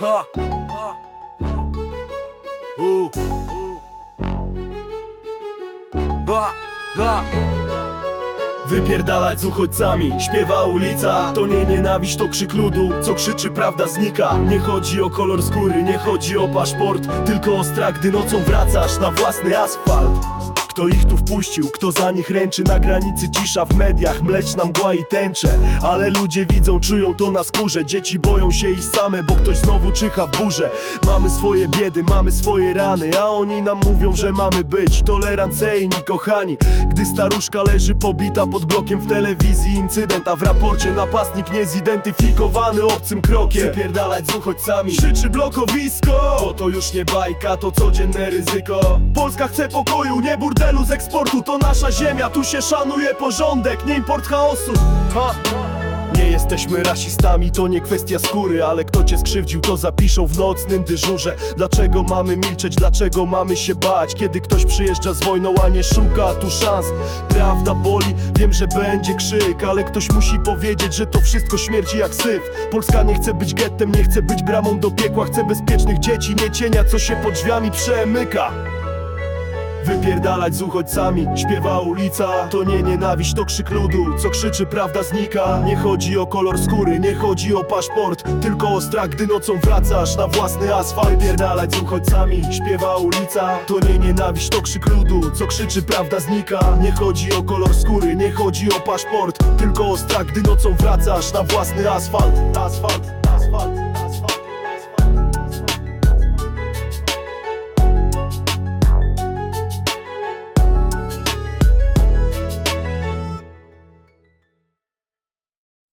Ha. Ba. Ba. Wypierdalać z uchodźcami, śpiewa ulica. To nie nienawiść, to krzyk ludu, co krzyczy prawda znika. Nie chodzi o kolor skóry, nie chodzi o paszport, tylko o strach, gdy nocą wracasz na własny asfalt. Kto ich tu wpuścił, kto za nich ręczy? Na granicy cisza, w mediach mleczna mgła i tęcze. Ale ludzie widzą, czują to na skórze. Dzieci boją się iść same, bo ktoś znowu czyha w burzę. Mamy swoje biedy, mamy swoje rany, a oni nam mówią, że mamy być tolerancyjni, kochani. Gdy staruszka leży pobita pod blokiem, w telewizji incydent, a w raporcie napastnik niezidentyfikowany obcym krokiem. Zapierdalać z uchodźcami, krzyczy blokowisko, bo to już nie bajka, to codzienne ryzyko. Polska chce pokoju, nie burdelu z eksportu. To nasza ziemia, tu się szanuje porządek, nie import chaosu. Nie jesteśmy rasistami, to nie kwestia skóry, ale kto cię skrzywdził, to zapiszą w nocnym dyżurze. Dlaczego mamy milczeć, dlaczego mamy się bać, kiedy ktoś przyjeżdża z wojną, a nie szuka tu szans? Prawda boli, wiem, że będzie krzyk, ale ktoś musi powiedzieć, że to wszystko śmierdzi jak syf. Polska nie chce być gettem, nie chce być bramą do piekła. Chce bezpiecznych dzieci, nie cienia, co się pod drzwiami przemyka. Wypierdalać z uchodźcami, śpiewa ulica. To nie nienawiść, to krzyk ludu, co krzyczy prawda znika. Nie chodzi o kolor skóry, nie chodzi o paszport, tylko o strach, gdy nocą wracasz na własny asfalt. Wypierdalać z uchodźcami, śpiewa ulica. To nie nienawiść, to krzyk ludu, co krzyczy prawda znika. Nie chodzi o kolor skóry, nie chodzi o paszport, tylko o strach, gdy nocą wracasz na własny asfalt. Asfalt, asfalt.